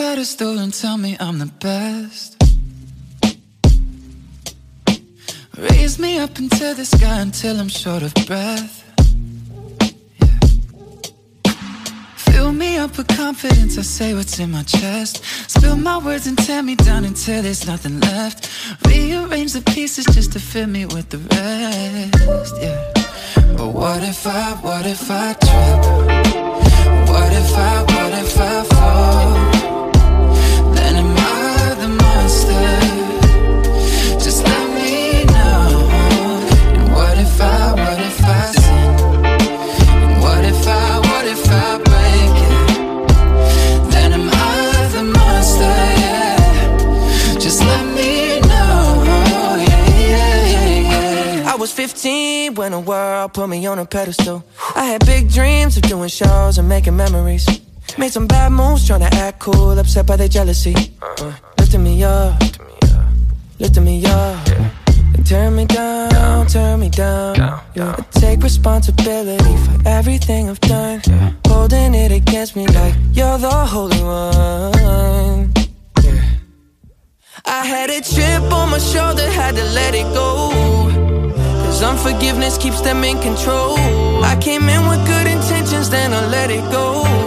pedestal and tell me I'm the best. Raise me up into the sky until I'm short of breath. Yeah. Fill me up with confidence, I say what's in my chest. Spill my words and tear me down until there's nothing left. Rearrange the pieces just to fill me with the rest. Yeah. But what if I trip? What if I fall? Then am I the monster? Just let me know. And what if I sin? And what if I break it? Then am I the monster? Yeah. Just let me know. Yeah. I was 15 when the world put me on a pedestal. I had big dreams of doing shows and making memories. Made some bad moves trying to act cool, upset by their jealousy. Lifting me up, lifting me up. And turn me down, turn me down. Yeah. I take responsibility for everything I've done. Holding it against me like you're the holy one. Yeah. I had a chip on my shoulder, had to let it go. Cause unforgiveness keeps them in control. I came in with good intentions, then I let it go.